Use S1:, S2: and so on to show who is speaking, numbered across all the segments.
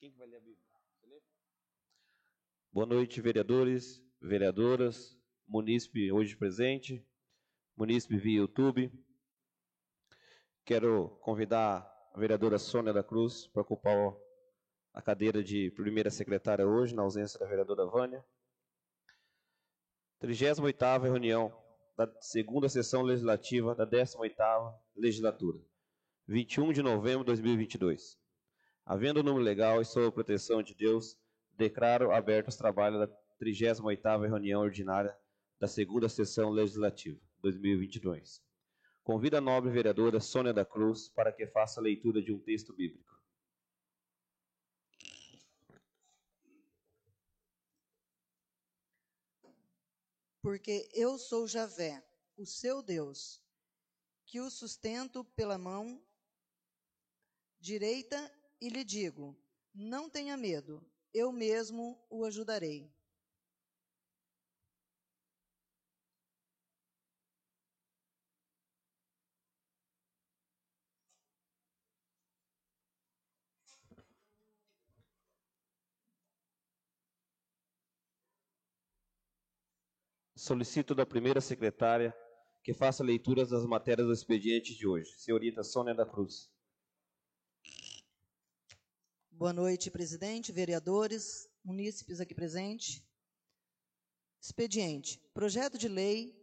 S1: Quem que vai ler a Bíblia? Você lê? Boa noite, vereadores, vereadoras, munícipe hoje presente, munícipe via YouTube. Quero convidar a vereadora Sônia da Cruz para ocupar a cadeira de primeira secretária hoje, na ausência da vereadora Vânia. 38ª reunião da segunda sessão legislativa da 18ª legislatura, 21 de novembro de 2022. Havendo o número legal e sob a proteção de Deus, declaro aberto os trabalhos da 38ª reunião ordinária da segunda sessão legislativa 2022. Convido a nobre vereadora Sônia da Cruz para que faça a leitura de um texto bíblico.
S2: Porque eu sou Javé, o seu Deus, que o sustento pela mão direita e lhe digo: não tenha medo, eu mesmo o ajudarei.
S1: Solicito da primeira secretária que faça leituras das matérias do expediente de hoje. Senhorita Sônia da Cruz.
S2: Boa noite, presidente, vereadores, munícipes aqui presentes. Expediente: projeto de lei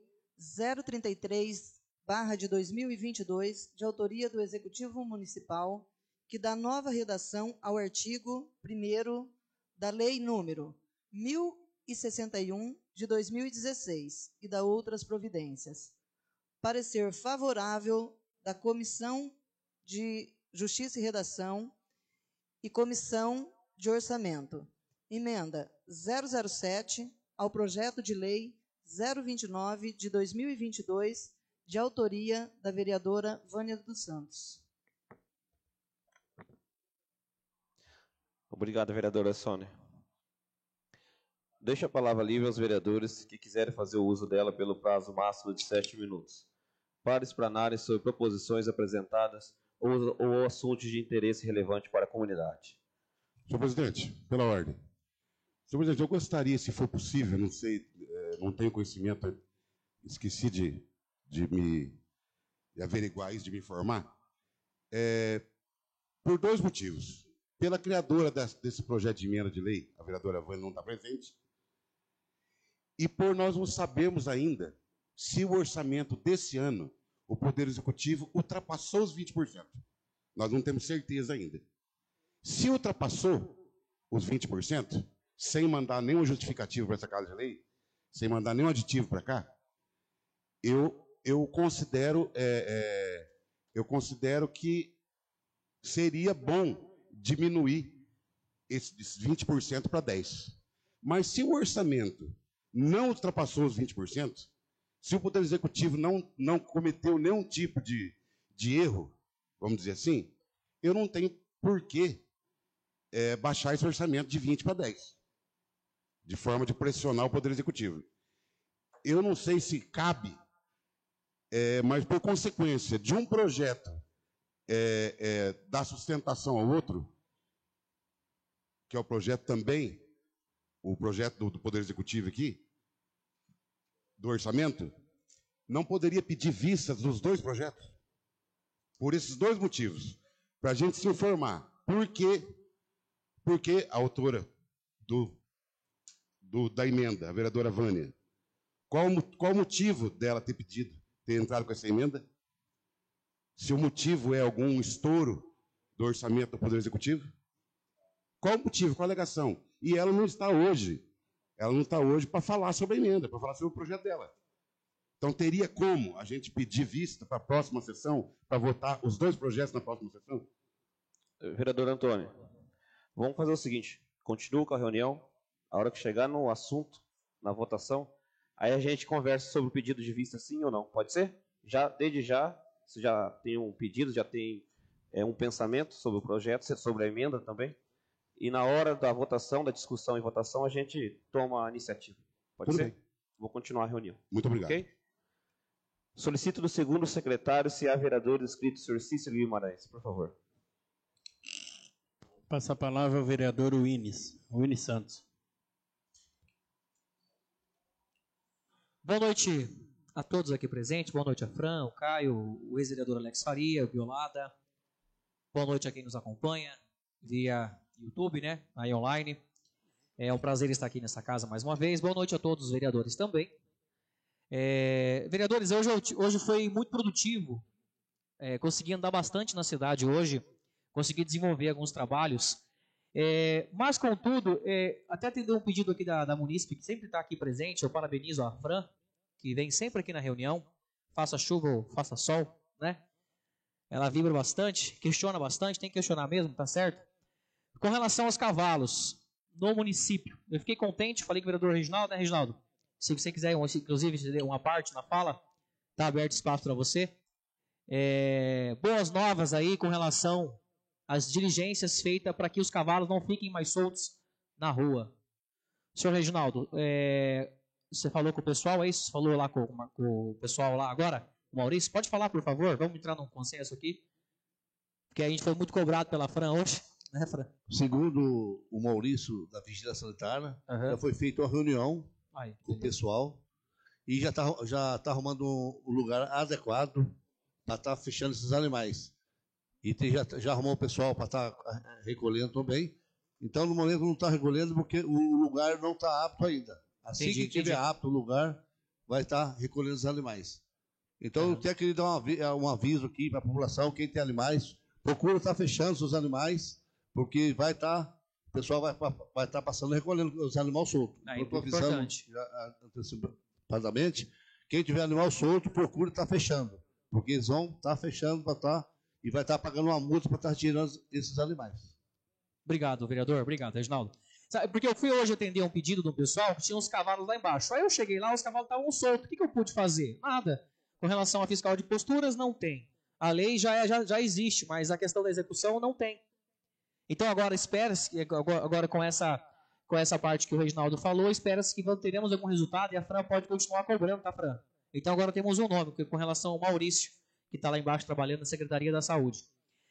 S2: 033/2022, de autoria do Executivo Municipal, que dá nova redação ao artigo 1º da Lei número 1061, de 2016, e dá outras providências. Parecer favorável da Comissão de Justiça e Redação e Comissão de Orçamento. Emenda 007 ao projeto de lei 029 de 2022, de autoria da vereadora Vânia dos Santos.
S1: Obrigado, vereadora Sônia. Deixo a palavra livre aos vereadores que quiserem fazer o uso dela pelo prazo máximo de 7 minutos, para explanarem sobre proposições apresentadas ou assuntos de interesse relevante para a comunidade.
S3: Senhor presidente, pela ordem. Senhor presidente, eu gostaria, se for possível, não sei, não tenho conhecimento, esqueci de me averiguar isso, de me informar, por dois motivos. Pela criadora desse projeto de emenda de lei, a vereadora Vânia não está presente, e por nós não sabermos ainda se o orçamento desse ano, o Poder Executivo, ultrapassou os 20%. Nós não temos certeza ainda. Se ultrapassou os 20%, sem mandar nenhum justificativo para essa casa de lei, sem mandar nenhum aditivo para cá, eu considero que seria bom diminuir esses 20% para 10%. Mas se o orçamento não ultrapassou os 20%, se o Poder Executivo não cometeu nenhum tipo de erro, vamos dizer assim, eu não tenho por que baixar esse orçamento de 20% para 10%, de forma de pressionar o Poder Executivo. Eu não sei se cabe, mas por consequência de um projeto dar sustentação ao outro, que é o projeto também, o projeto do Poder Executivo aqui, do orçamento, não poderia pedir vistas dos dois projetos? Por esses dois motivos, para a gente se informar por que a autora da emenda, a vereadora Vânia, qual o motivo dela ter entrado com essa emenda? Se o motivo é algum estouro do orçamento do Poder Executivo? Qual o motivo, qual a alegação? E ela não está hoje para falar sobre a emenda, para falar sobre o projeto dela. Então, teria como a gente pedir vista para a próxima sessão, para votar os dois projetos na próxima sessão?
S1: Vereador Antônio, vamos fazer o seguinte, continua com a reunião, a hora que chegar no assunto, na votação, aí a gente conversa sobre o pedido de vista sim ou não, pode ser? Desde já, você já tem um pedido, já tem um pensamento sobre o projeto, sobre a emenda também, e na hora da votação, da discussão e votação, a gente toma a iniciativa. Pode ser? Bem. Vou continuar a reunião.
S3: Muito obrigado.
S1: Okay? Solicito do segundo secretário se há vereador inscrito, senhor Cícero Guimarães, por favor.
S4: Passa a palavra ao vereador Winnes Santos.
S5: Boa noite a todos aqui presentes. Boa noite a Fran, o Caio, o ex-vereador Alex Faria, o Violada. Boa noite a quem nos acompanha via YouTube, né? Aí online. É um prazer estar aqui nessa casa mais uma vez. Boa noite a todos os vereadores também. Vereadores, hoje foi muito produtivo. Consegui andar bastante na cidade hoje. Consegui desenvolver alguns trabalhos. Mas, contudo, até atender um pedido aqui da Munícipe, que sempre está aqui presente. Eu parabenizo a Fran, que vem sempre aqui na reunião. Faça chuva ou faça sol, né? Ela vibra bastante, questiona bastante, tem que questionar mesmo, tá certo? Com relação aos cavalos no município, eu fiquei contente, falei com o vereador Reginaldo, né, Reginaldo? Se você quiser, inclusive, uma parte na fala, tá aberto espaço para você. Boas novas aí com relação às diligências feitas para que os cavalos não fiquem mais soltos na rua. Senhor Reginaldo, você falou com o pessoal, é isso? Você falou lá com o pessoal lá agora? O Maurício, pode falar, por favor? Vamos entrar num consenso aqui. Porque a gente foi muito cobrado pela Fran hoje, né, Fran?
S6: Segundo o Maurício, da Vigilância Sanitária, já foi feita uma reunião com o pessoal e já tá arrumando um lugar adequado para estar fechando esses animais. E já arrumou o pessoal para estar recolhendo também. Então, no momento não está recolhendo porque o lugar não está apto ainda. Assim que tiver apto o lugar, vai estar recolhendo os animais. Então, eu tenho que dar um aviso aqui para a população, quem tem animais, procura estar fechando seus animais, porque o pessoal vai estar passando e recolhendo os animais soltos. Eu estou avisando antecipadamente, quem tiver animal solto, procura estar fechando, porque eles vão estar fechando e vai estar pagando uma multa para estar tirando esses animais.
S5: Obrigado, vereador. Obrigado, Reginaldo. Porque eu fui hoje atender um pedido do pessoal que tinha uns cavalos lá embaixo. Aí eu cheguei lá, os cavalos estavam soltos. O que eu pude fazer? Nada. Com relação à fiscal de posturas, não tem. A lei já existe, mas a questão da execução não tem. Então agora espera-se, agora com essa parte que o Reginaldo falou, espera-se que teremos algum resultado e a Fran pode continuar cobrando, tá, Fran? Então agora temos um nome, com relação ao Maurício, que está lá embaixo trabalhando na Secretaria da Saúde.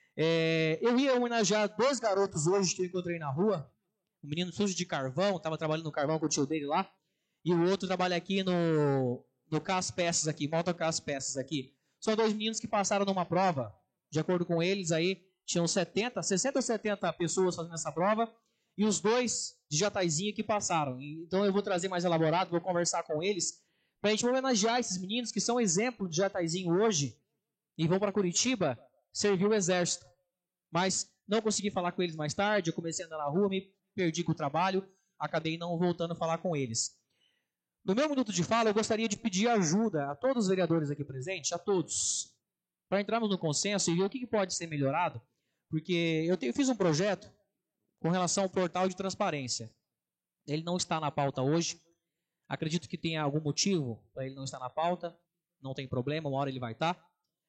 S5: Eu ia homenagear 2 garotos hoje que eu encontrei na rua. Um menino sujo de carvão, estava trabalhando no carvão com o tio dele lá, e o outro trabalha aqui no Cas Peças aqui, Moto Cas Peças aqui. São 2 meninos que passaram numa prova, de acordo com eles aí, tinham 60 ou 70 pessoas fazendo essa prova, e os 2 de Jataizinho que passaram. Então eu vou trazer mais elaborado, vou conversar com eles, para a gente homenagear esses meninos que são exemplo de Jataizinho hoje, e vão para Curitiba servir o exército. Mas não consegui falar com eles mais tarde, eu comecei a andar na rua, me perdi com o trabalho, acabei não voltando a falar com eles. No meu minuto de fala, eu gostaria de pedir ajuda a todos os vereadores aqui presentes, a todos, para entrarmos no consenso e ver o que pode ser melhorado, porque eu fiz um projeto com relação ao portal de transparência. Ele não está na pauta hoje, acredito que tenha algum motivo para ele não estar na pauta, não tem problema, uma hora ele vai estar.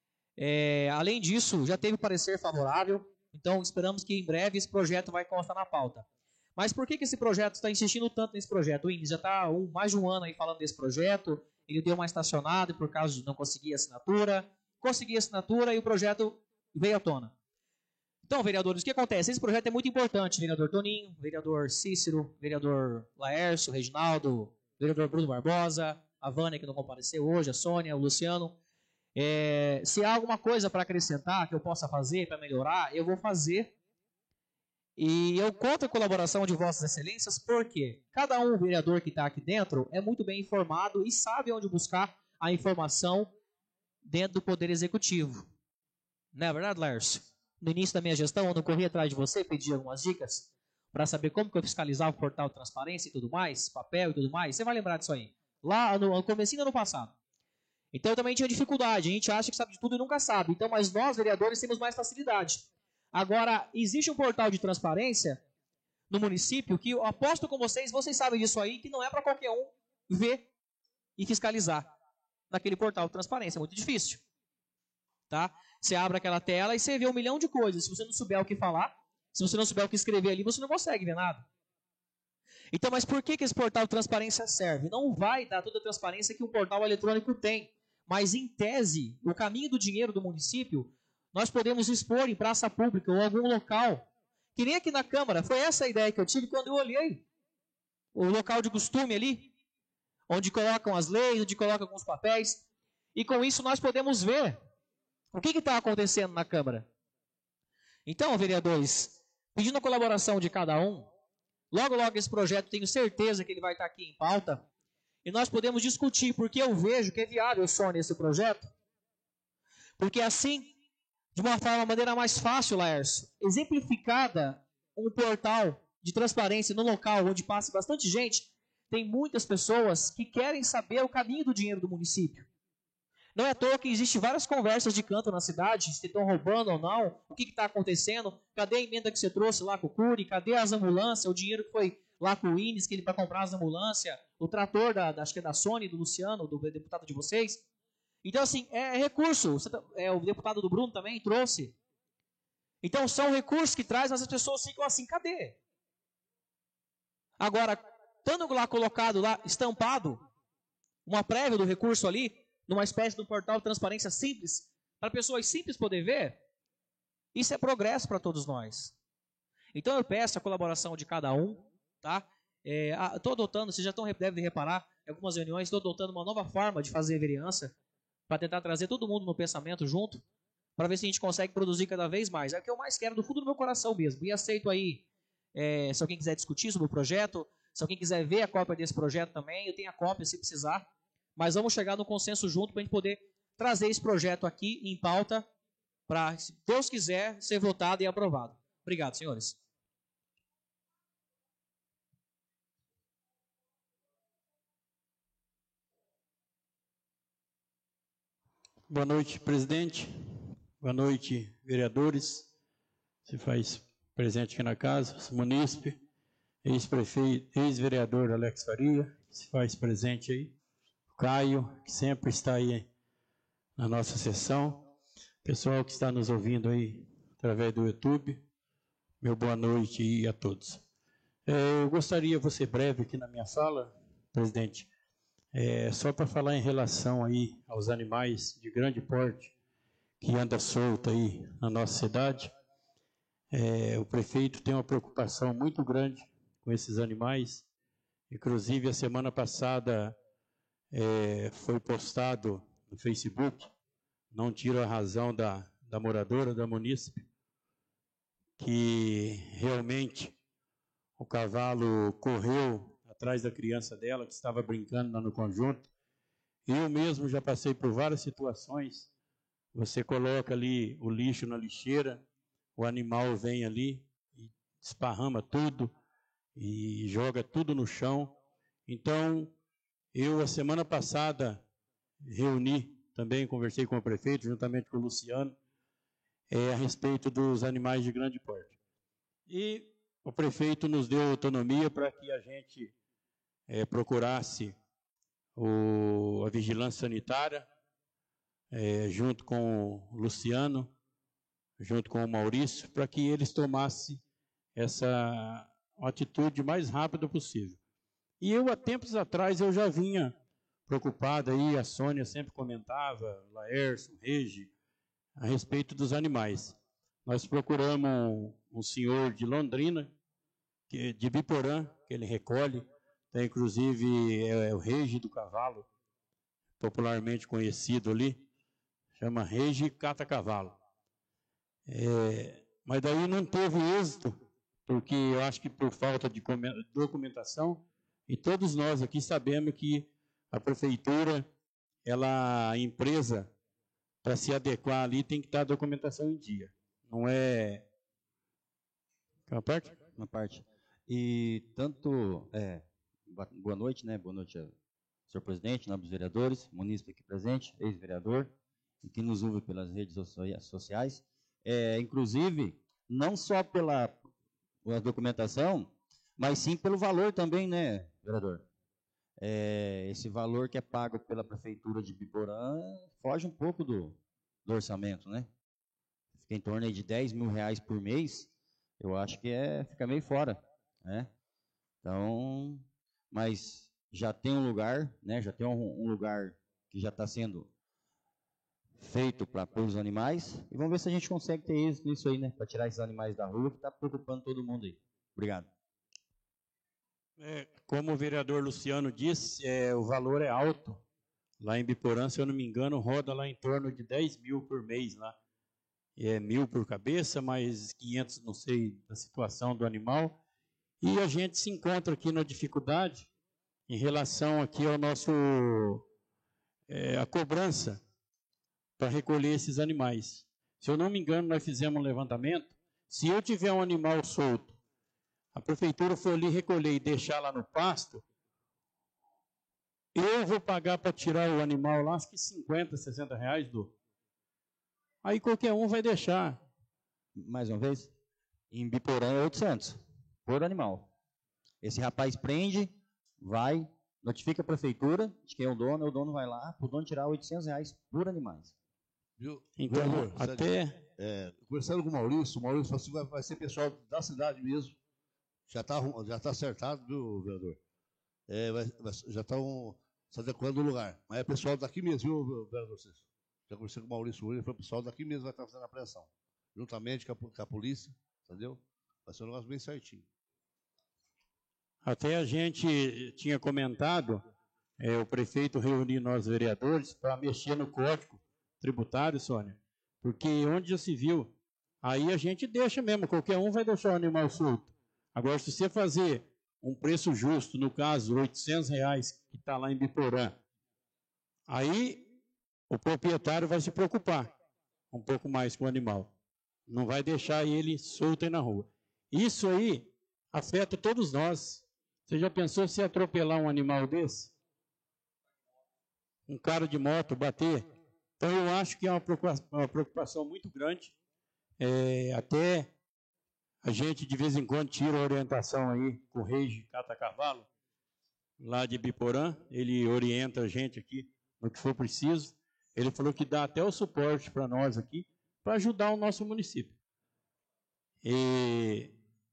S5: Além disso, já teve parecer favorável, então esperamos que em breve esse projeto vai constar na pauta. Mas por que esse projeto está insistindo tanto nesse projeto? O Inês já está mais de um ano aí falando desse projeto, ele deu uma estacionada por causa de não conseguir assinatura, consegui assinatura e o projeto veio à tona. Então, vereadores, o que acontece? Esse projeto é muito importante, vereador Toninho, vereador Cícero, vereador Laércio, Reginaldo, vereador Bruno Barbosa, a Vânia que não compareceu hoje, a Sônia, o Luciano. Se há alguma coisa para acrescentar que eu possa fazer para melhorar, eu vou fazer. E eu conto a colaboração de Vossas Excelências porque cada vereador que está aqui dentro é muito bem informado e sabe onde buscar a informação dentro do Poder Executivo. Não é verdade, Lércio? No início da minha gestão, eu não corri atrás de você, pedi algumas dicas para saber como que eu fiscalizava o portal de transparência e tudo mais, papel e tudo mais. Você vai lembrar disso aí. Lá no comecinho do ano passado. Então eu também tinha dificuldade. A gente acha que sabe de tudo e nunca sabe. Então, mas nós, vereadores, temos mais facilidade. Agora, existe um portal de transparência no município que eu aposto com vocês sabem disso aí, que não é para qualquer um ver e fiscalizar naquele portal de transparência. É muito difícil. Tá? Você abre aquela tela e você vê 1 milhão de coisas. Se você não souber o que falar, se você não souber o que escrever ali, você não consegue ver nada. Então, mas por que esse portal de transparência serve? Não vai dar toda a transparência que um portal eletrônico tem. Mas, em tese, o caminho do dinheiro do município, nós podemos expor em praça pública ou algum local Que nem aqui na Câmara, foi essa a ideia que eu tive quando eu olhei o local de costume ali, onde colocam as leis, onde colocam alguns papéis, e com isso nós podemos ver o que está acontecendo na Câmara. Então, vereadores, pedindo a colaboração de cada um, logo esse projeto, tenho certeza que ele vai estar aqui em pauta, e nós podemos discutir, porque eu vejo que é viável, Sônia, esse projeto, porque assim, de uma maneira mais fácil, Laércio, exemplificada um portal de transparência no local onde passa bastante gente, tem muitas pessoas que querem saber o caminho do dinheiro do município. Não é à toa que existem várias conversas de canto na cidade, se estão roubando ou não, o que está acontecendo, cadê a emenda que você trouxe lá com o Cury, cadê as ambulâncias, o dinheiro que foi lá com o Ines, que ele para comprar as ambulâncias, o trator, acho que é da Sony, do Luciano, do deputado de vocês. Então, assim, é recurso, o deputado do Bruno também trouxe. Então, são recursos que traz, mas as pessoas ficam assim, cadê? Agora, estando lá colocado, lá estampado, uma prévia do recurso ali, numa espécie de um portal de transparência simples, para pessoas simples poder ver, isso é progresso para todos nós. Então eu peço a colaboração de cada um, tá? Estou adotando, vocês já devem reparar, em algumas reuniões, estou adotando uma nova forma de fazer vereança, para tentar trazer todo mundo no pensamento junto, para ver se a gente consegue produzir cada vez mais. É o que eu mais quero do fundo do meu coração mesmo. E aceito aí, se alguém quiser discutir sobre o projeto, se alguém quiser ver a cópia desse projeto também, eu tenho a cópia se precisar. Mas vamos chegar no consenso junto para a gente poder trazer esse projeto aqui em pauta para, se Deus quiser, ser votado e aprovado. Obrigado, senhores.
S4: Boa noite, presidente. Boa noite, vereadores. Se faz presente aqui na casa, munícipe, ex-prefeito, ex-vereador Alex Faria, se faz presente aí. Caio, que sempre está aí na nossa sessão. Pessoal que está nos ouvindo aí através do YouTube, meu boa noite aí a todos. Eu gostaria, vou ser breve aqui na minha fala, presidente, só para falar em relação aí aos animais de grande porte que anda solto aí na nossa cidade. O prefeito tem uma preocupação muito grande com esses animais. Inclusive, a semana passada foi postado no Facebook, não tiro a razão da moradora, da munícipe, que realmente o cavalo correu atrás da criança dela, que estava brincando lá no conjunto. Eu mesmo já passei por várias situações. Você coloca ali o lixo na lixeira, o animal vem ali e esparrama tudo e joga tudo no chão. Então, eu, a semana passada, reuni, também conversei com o prefeito, juntamente com o Luciano, a respeito dos animais de grande porte. E o prefeito nos deu autonomia para que a gente procurasse a vigilância sanitária, junto com o Luciano, junto com o Maurício, para que eles tomassem essa atitude mais rápida possível. E eu, há tempos atrás, eu já vinha preocupado aí, a Sônia sempre comentava, o Laércio, o Regi, a respeito dos animais. Nós procuramos um senhor de Londrina, de Biporã, que ele recolhe, inclusive o Regi do Cavalo, popularmente conhecido ali, chama Regi Cata Cavalo. Mas daí não teve êxito, porque eu acho que por falta de documentação, e todos nós aqui sabemos que a prefeitura, a empresa, para se adequar ali, tem que estar a documentação em dia. Não é... Uma parte?
S7: Uma parte. E tanto... boa noite, né? Boa noite, senhor presidente, nobres vereadores, munícipe aqui presente, ex-vereador, e que nos ouve pelas redes sociais. Inclusive, não só pela documentação, mas sim pelo valor também, né, vereador? Esse valor que é pago pela prefeitura de Biporã foge um pouco do orçamento, né? Fica em torno aí de R$10 mil por mês, eu acho que fica meio fora, né? Então, mas já tem um lugar, né? Já tem um lugar que já está sendo feito para os animais e vamos ver se a gente consegue ter êxito nisso aí, né? Para tirar esses animais da rua que está preocupando todo mundo aí. Obrigado.
S4: Como o vereador Luciano disse, o valor é alto. Lá em Biporã, se eu não me engano, roda lá em torno de 10 mil por mês lá. E é 1.000 por cabeça, mais 500, não sei, da situação do animal. E a gente se encontra aqui na dificuldade em relação aqui ao nosso a cobrança para recolher esses animais. Se eu não me engano, nós fizemos um levantamento. Se eu tiver um animal solto, a prefeitura for ali recolher e deixar lá no pasto, eu vou pagar para tirar o animal lá, acho que 50, 60 reais, aí qualquer um vai deixar.
S7: Mais uma vez, em Biporã é 800 por animal. Esse rapaz prende, vai, notifica a prefeitura de quem é o dono vai lá, para o dono tirar 800 reais por animais.
S6: Viu?
S4: Então,
S6: conversando com o Maurício falou assim, vai ser pessoal da cidade mesmo. Já tá acertado, viu, vereador? Já estão se adequando o lugar. Mas é pessoal daqui mesmo, viu, vereador? Já conversei com o Maurício hoje, foi o pessoal daqui mesmo que vai estar fazendo a apreensão. Juntamente com a polícia, entendeu? Vai ser um negócio bem certinho.
S4: Até a gente tinha comentado, o prefeito reunir nós vereadores para mexer no código tributário, Sônia, porque onde já se viu, aí a gente deixa mesmo, qualquer um vai deixar o animal solto. Agora, se você fazer um preço justo, no caso, 800 reais, que está lá em Biporã, aí o proprietário vai se preocupar um pouco mais com o animal. Não vai deixar ele solto aí na rua. Isso aí afeta todos nós. Você já pensou se atropelar um animal desse? Um cara de moto bater? Então eu acho que é uma preocupação muito grande. Até a gente de vez em quando tira a orientação aí com o Reis de Cata-Cavalo, lá de Biporã. Ele orienta a gente aqui no que for preciso. Ele falou que dá até o suporte para nós aqui, para ajudar o nosso município. E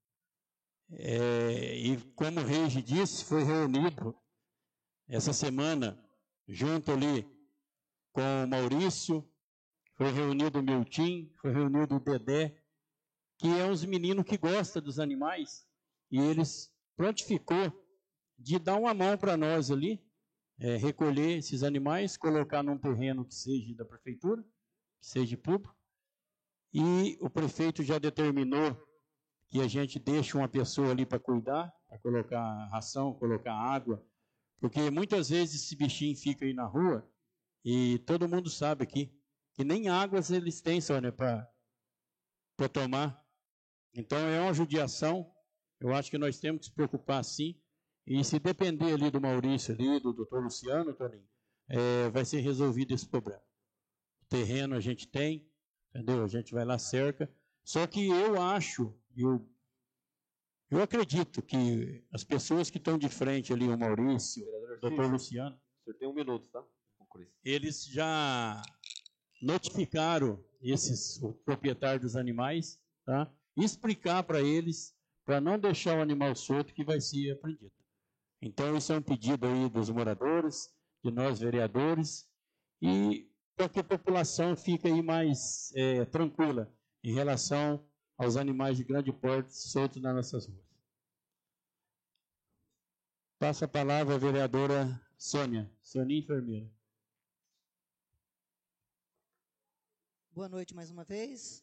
S4: como o Reis disse, foi reunido essa semana, junto ali com o Maurício, foi reunido o Miltim, foi reunido o Dedé, que é uns meninos que gostam dos animais, e eles prontificou de dar uma mão para nós ali, recolher esses animais, colocar num terreno que seja da prefeitura, que seja público, e o prefeito já determinou que a gente deixe uma pessoa ali para cuidar, para colocar ração, colocar água, porque muitas vezes esse bichinho fica aí na rua, e todo mundo sabe aqui, que nem águas eles têm, Sônia, para tomar. Então é uma judiação, eu acho que nós temos que se preocupar sim, e se depender ali do Maurício, ali, do doutor Luciano, Toninho, vai ser resolvido esse problema. O terreno a gente tem, entendeu? A gente vai lá, cerca. Só que eu acho, eu acredito que as pessoas que estão de frente ali, o Maurício, o doutor Luciano,
S1: o senhor tem 1 minuto, tá?
S4: Eles já notificaram o proprietário dos animais, tá? Explicar para eles, para não deixar o animal solto que vai ser apreendido. Então, isso é um pedido aí dos moradores, de nós vereadores, e para que a população fique aí mais tranquila em relação aos animais de grande porte soltos nas nossas ruas. Passa a palavra à vereadora Sonia Enfermeira.
S2: Boa noite mais uma vez.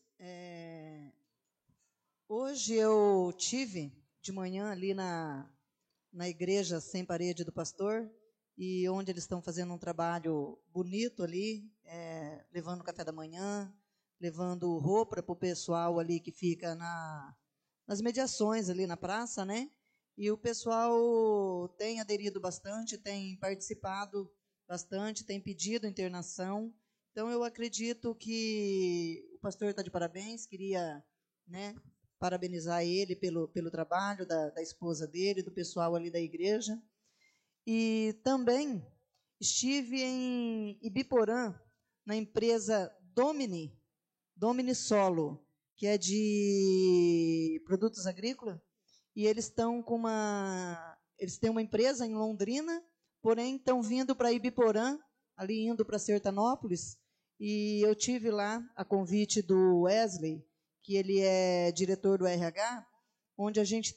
S2: Hoje eu tive de manhã ali na igreja Sem Parede do Pastor, e onde eles estão fazendo um trabalho bonito ali, levando café da manhã, levando roupa para o pessoal ali que fica nas mediações ali na praça, né? E o pessoal tem aderido bastante, tem participado bastante, tem pedido internação. Então, eu acredito que o pastor está de parabéns, queria, né, parabenizar ele pelo trabalho da esposa dele, do pessoal ali da igreja. E também estive em Ibiporã, na empresa Domini Solo, que é de produtos agrícolas, e eles estão eles têm uma empresa em Londrina, porém estão vindo para Ibiporã, ali indo para Sertanópolis, e eu tive lá a convite do Wesley, que ele é diretor do RH, onde a gente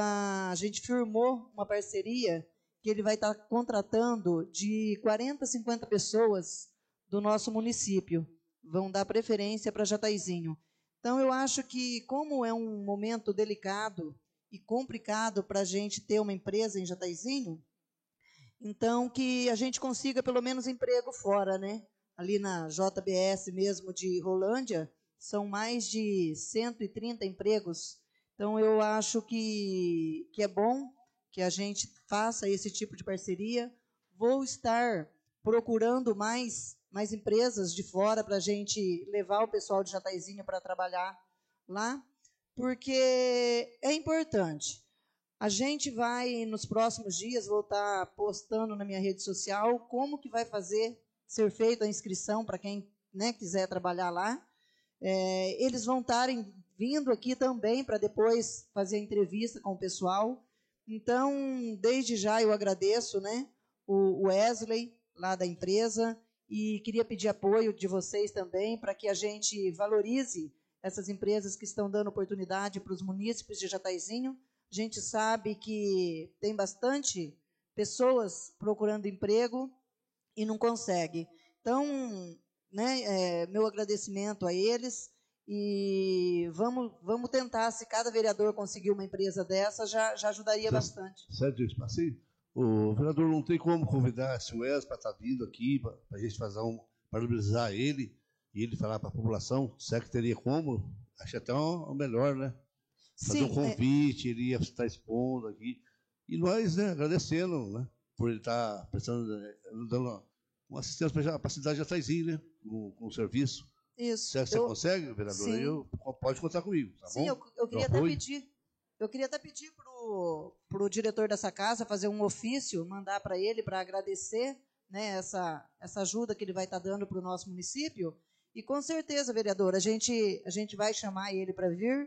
S2: firmou uma parceria que ele vai estar contratando de 40, 50 pessoas do nosso município. Vão dar preferência para Jataizinho. Então, eu acho que, como é um momento delicado e complicado para a gente ter uma empresa em Jataizinho, então que a gente consiga pelo menos emprego fora, né? Ali na JBS mesmo de Rolândia, são mais de 130 empregos. Então, eu acho que é bom que a gente faça esse tipo de parceria. Vou estar procurando mais empresas de fora para a gente levar o pessoal de Jataizinho para trabalhar lá, porque é importante. A gente vai, nos próximos dias, vou estar postando na minha rede social como que vai ser feita a inscrição para quem, né, quiser trabalhar lá. Eles vão estarem vindo aqui também para depois fazer a entrevista com o pessoal. Então, desde já eu agradeço, né, o Wesley, lá da empresa, e queria pedir apoio de vocês também para que a gente valorize essas empresas que estão dando oportunidade para os munícipes de Jataizinho. A gente sabe que tem bastante pessoas procurando emprego e não consegue. Então, né, meu agradecimento a eles, e vamos tentar, se cada vereador conseguir uma empresa dessa, já ajudaria bastante.
S6: Certo, Passinho? O vereador não tem como convidar esse Wes para estar vindo aqui, para a gente parabenizar ele, e ele falar para a população, será que teria como? Acho até o melhor, né? Fazer um convite, ele ia estar expondo aqui. E nós, né, agradecendo, né, por ele estar prestando, dando uma assistência para a cidade de Jataizinho, né, com o serviço.
S2: Isso.
S6: Será que você consegue, vereador? Pode contar comigo, tá
S2: sim,
S6: bom?
S2: Eu queria até pedir para o diretor dessa casa fazer um ofício, mandar para ele para agradecer, né, essa ajuda que ele vai estar dando para o nosso município. E com certeza, vereador, a gente vai chamar ele para vir.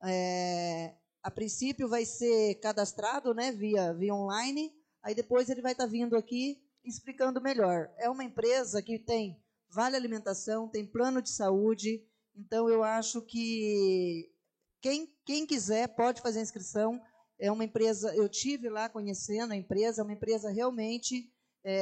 S2: A princípio vai ser cadastrado, né, via online, aí depois ele vai estar vindo aqui explicando melhor. É uma empresa que tem vale alimentação, tem plano de saúde, então eu acho que quem quiser pode fazer a inscrição. É uma empresa, eu tive lá conhecendo a empresa, é uma empresa realmente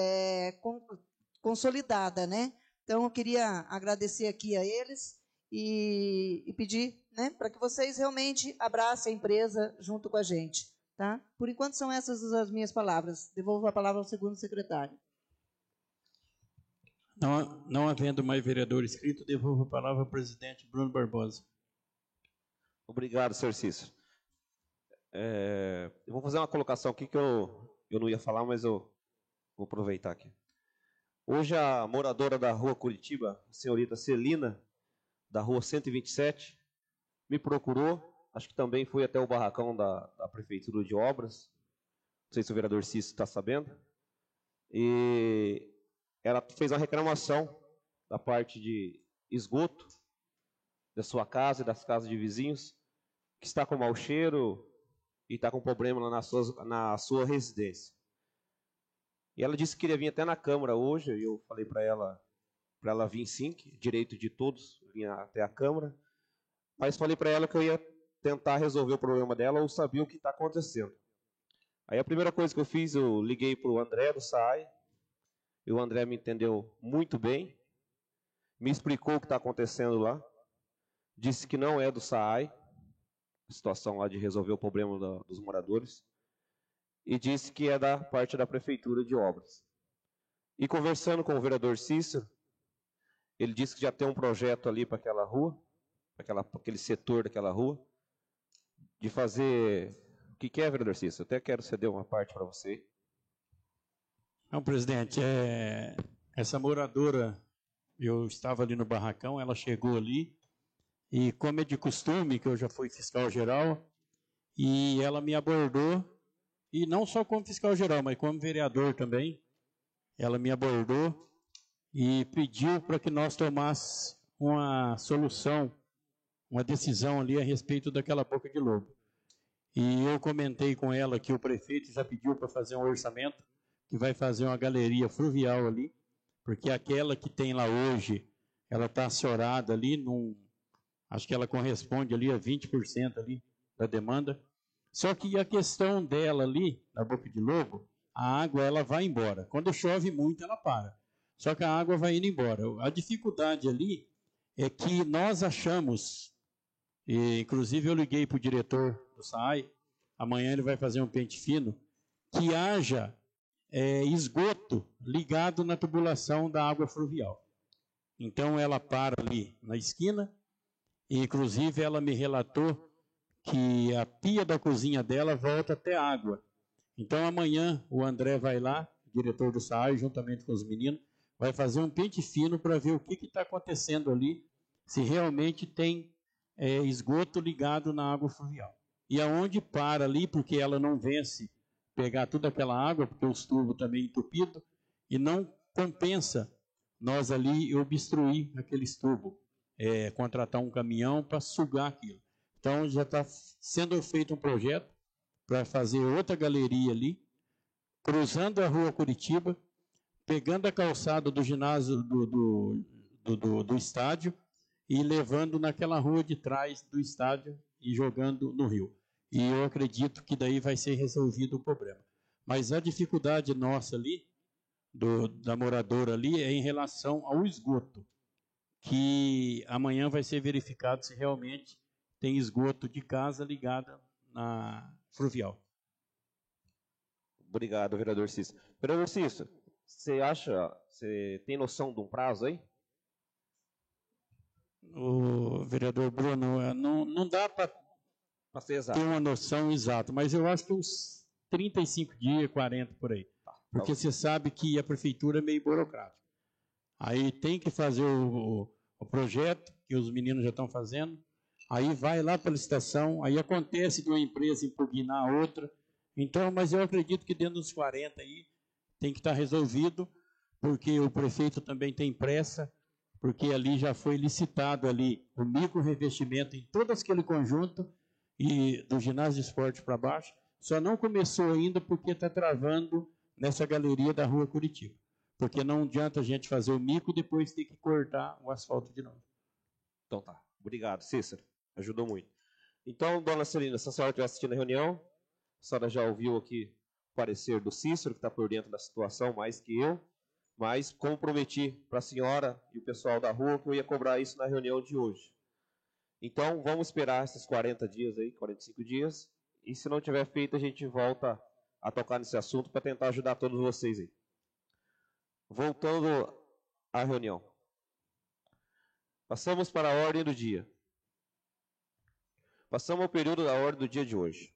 S2: consolidada, né? Então eu queria agradecer aqui a eles e pedir, né, para que vocês realmente abracem a empresa junto com a gente, tá? Por enquanto são essas as minhas palavras. Devolvo a palavra ao segundo secretário.
S4: Não havendo mais vereador inscrito, devolvo a palavra ao presidente Bruno Barbosa.
S1: Obrigado, senhor Cícero. Eu vou fazer uma colocação aqui que eu não ia falar, mas eu vou aproveitar aqui. Hoje a moradora da rua Curitiba, a senhorita Celina, da rua 127, me procurou, acho que também foi até o barracão da Prefeitura de Obras, não sei se o vereador Cícero está sabendo, e ela fez uma reclamação da parte de esgoto da sua casa e das casas de vizinhos, que está com mau cheiro e está com problema lá na sua residência. E ela disse que queria vir até na Câmara hoje, e eu falei para ela vir sim, que direito de todos, vir até a Câmara, mas falei para ela que eu ia tentar resolver o problema dela ou saber o que está acontecendo. Aí a primeira coisa que eu fiz, eu liguei para o André do SAAI, e o André me entendeu muito bem, me explicou o que está acontecendo lá, disse que não é do SAAI, a situação lá de resolver o problema dos moradores, e disse que é da parte da Prefeitura de Obras. E conversando com o vereador Cícero, ele disse que já tem um projeto ali para aquela rua, para aquele setor daquela rua, de fazer... O que é, vereador Cícero? Eu até quero ceder uma parte para você.
S4: Não, presidente, essa moradora, eu estava ali no barracão, ela chegou ali, e como é de costume, que eu já fui fiscal geral, e ela me abordou, e não só como fiscal geral, mas como vereador também, ela me abordou e pediu para que nós tomássemos uma solução, uma decisão ali a respeito daquela boca de lobo. E eu comentei com ela que o prefeito já pediu para fazer um orçamento, que vai fazer uma galeria fluvial ali, porque aquela que tem lá hoje ela está assorada ali, acho que ela corresponde ali a 20% ali da demanda. Só que a questão dela ali, na Boca de Lobo, a água ela vai embora. Quando chove muito, ela para. Só que a água vai indo embora. A dificuldade ali é que nós achamos, e inclusive eu liguei para o diretor do SAAI, amanhã ele vai fazer um pente fino, que haja esgoto ligado na tubulação da água fluvial. Então ela para ali na esquina, e inclusive ela me relatou que a pia da cozinha dela volta até a água. Então amanhã o André vai lá, diretor do SAAI, juntamente com os meninos, vai fazer um pente fino para ver o que está acontecendo ali, se realmente tem esgoto ligado na água fluvial. E aonde para ali, porque ela não vence pegar toda aquela água, porque os tubos também entupidos, e não compensa nós ali obstruir aqueles tubos, contratar um caminhão para sugar aquilo. Então já está sendo feito um projeto para fazer outra galeria ali, cruzando a rua Curitiba, pegando a calçada do ginásio do estádio e levando naquela rua de trás do estádio e jogando no rio. E eu acredito que daí vai ser resolvido o problema. Mas a dificuldade nossa ali, da moradora ali, é em relação ao esgoto, que amanhã vai ser verificado se realmente tem esgoto de casa ligada na fluvial.
S1: Obrigado, vereador Cícero. Vereador Cícero, você tem noção de um prazo aí?
S4: O vereador Bruno, não dá para ter uma noção exata, mas eu acho que uns 35 dias, 40 por aí. Porque você sabe que a prefeitura é meio burocrática. Aí tem que fazer o projeto, que os meninos já estão fazendo, aí vai lá para a licitação, aí acontece de uma empresa impugnar a outra. Então, mas eu acredito que dentro dos 40 aí tem que estar resolvido, porque o prefeito também tem pressa, porque ali já foi licitado ali o micro revestimento em todo aquele conjunto e do ginásio de esporte para baixo, só não começou ainda porque está travando nessa galeria da rua Curitiba. Porque não adianta a gente fazer o micro e depois ter que cortar o asfalto de novo.
S1: Então tá. Obrigado, Cícero. Ajudou muito. Então, dona Celina, se a senhora estiver assistindo a reunião, a senhora já ouviu aqui o parecer do Cícero, que está por dentro da situação mais que eu, mas como prometi para a senhora e o pessoal da rua que eu ia cobrar isso na reunião de hoje. Então, vamos esperar esses 40 dias aí, 45 dias, e se não tiver feito, a gente volta a tocar nesse assunto para tentar ajudar todos vocês aí. Voltando à reunião. Passamos para a ordem do dia. Passamos ao período da ordem do dia de hoje.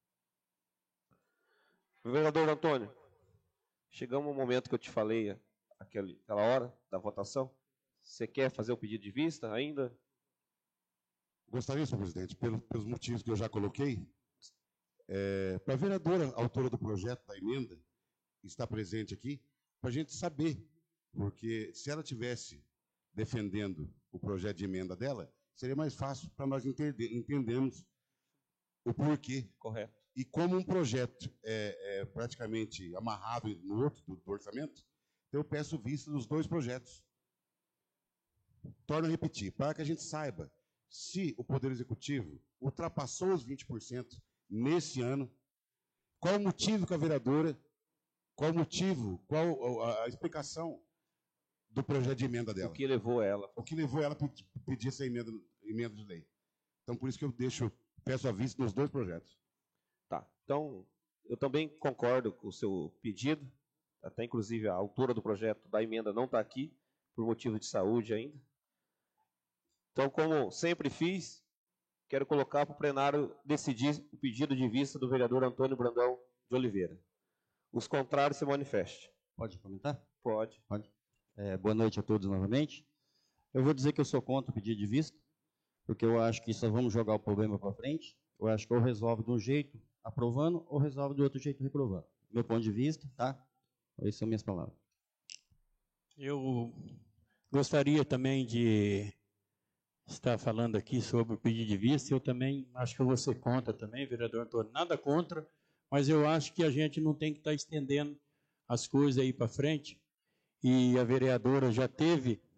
S1: Vereador Antônio, chegamos ao momento que eu te falei, aquela hora da votação. Você quer fazer o pedido de vista ainda?
S3: Gostaria, senhor presidente, pelos motivos que eu já coloquei, para a vereadora, autora do projeto da emenda, estar presente aqui, para a gente saber, porque se ela tivesse defendendo o projeto de emenda dela, seria mais fácil para nós entendermos o porquê.
S1: Correto.
S3: E como um projeto é praticamente amarrado no outro, do orçamento, eu peço vista dos dois projetos. Torno a repetir, para que a gente saiba se o Poder Executivo ultrapassou os 20% nesse ano, qual o motivo que a vereadora, qual a explicação do projeto de emenda dela.
S1: O que levou ela
S3: a pedir essa emenda de lei. Então, por isso que eu peço a vista nos dois projetos.
S1: Tá. Então, eu também concordo com o seu pedido. Até, inclusive, a autora do projeto da emenda não está aqui, por motivo de saúde ainda. Então, como sempre fiz, quero colocar para o plenário decidir o pedido de vista do vereador Antônio Brandão de Oliveira. Os contrários se manifestem.
S7: Pode comentar?
S1: Pode.
S7: Boa noite a todos novamente. Eu vou dizer que eu sou contra o pedido de vista, porque eu acho que só vamos jogar o problema para frente. Eu acho que ou resolve de um jeito aprovando, ou resolve de outro jeito reprovando. Meu ponto de vista, tá? Essas são minhas palavras.
S4: Eu gostaria também de estar falando aqui sobre o pedido de vista. Eu também acho que eu vou ser contra também, vereador Antônio. Nada contra, mas eu acho que a gente não tem que estar estendendo as coisas aí para frente. E a vereadora já teve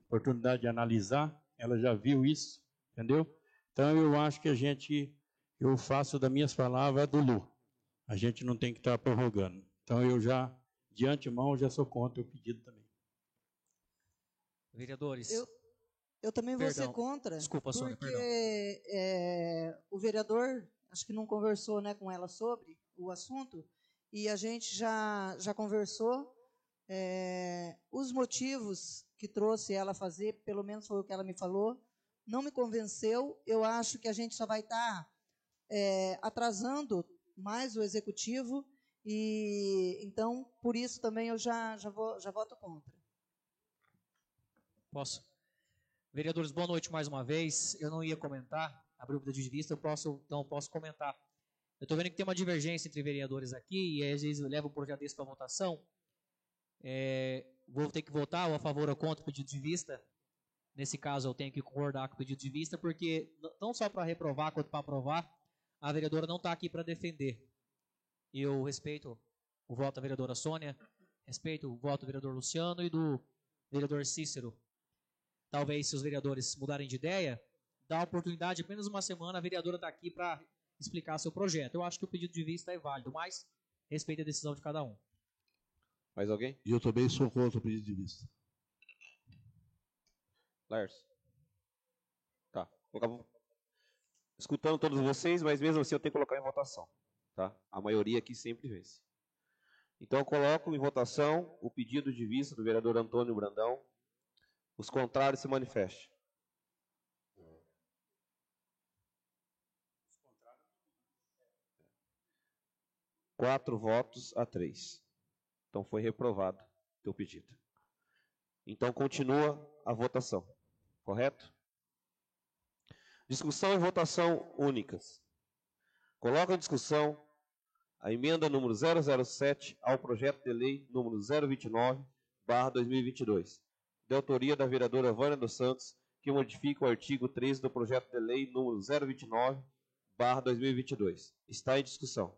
S4: oportunidade de analisar, ela já viu isso, entendeu? Então, eu acho que eu faço das minhas palavras do Lu. A gente não tem que estar prorrogando. Então, eu já, de antemão, já sou contra o pedido também.
S5: Vereadores.
S2: Eu também vou ser contra.
S5: Desculpa, Sônia,
S2: porque o vereador, acho que não conversou, né, com ela sobre o assunto, e a gente já conversou. Os motivos que trouxe ela a fazer, pelo menos foi o que ela me falou, não me convenceu. Eu acho que a gente só vai estar atrasando mais o executivo, e então, por isso também eu já voto contra.
S5: Posso? Vereadores, boa noite mais uma vez. Eu não ia comentar, abrir o pedido de vista, então posso comentar. Eu estou vendo que tem uma divergência entre vereadores aqui, e às vezes eu levo o projeto desse para votação. Vou ter que votar ou a favor ou contra o pedido de vista. Nesse caso, eu tenho que concordar com o pedido de vista, porque não só para reprovar quanto para aprovar, a vereadora não está aqui para defender. Eu respeito o voto da vereadora Sônia, respeito o voto do vereador Luciano e do vereador Cícero. Talvez, se os vereadores mudarem de ideia, dá a oportunidade, apenas uma semana, a vereadora está aqui para explicar seu projeto. Eu acho que o pedido de vista é válido, mas respeito a decisão de cada um.
S1: Mais alguém?
S6: E eu também sou contra o pedido de vista.
S1: Lars. Tá. Escutando todos vocês, mas mesmo assim eu tenho que colocar em votação. Tá? A maioria aqui sempre vence. Então eu coloco em votação o pedido de vista do vereador Antônio Brandão. Os contrários se manifestem. Quatro votos a 3. Então foi reprovado o teu pedido. Então continua a votação. Correto? Discussão e votação únicas. Coloca em discussão a emenda número 007 ao projeto de lei número 029/2022, de autoria da vereadora Vânia dos Santos, que modifica o artigo 13 do projeto de lei número 029/2022. Está em discussão.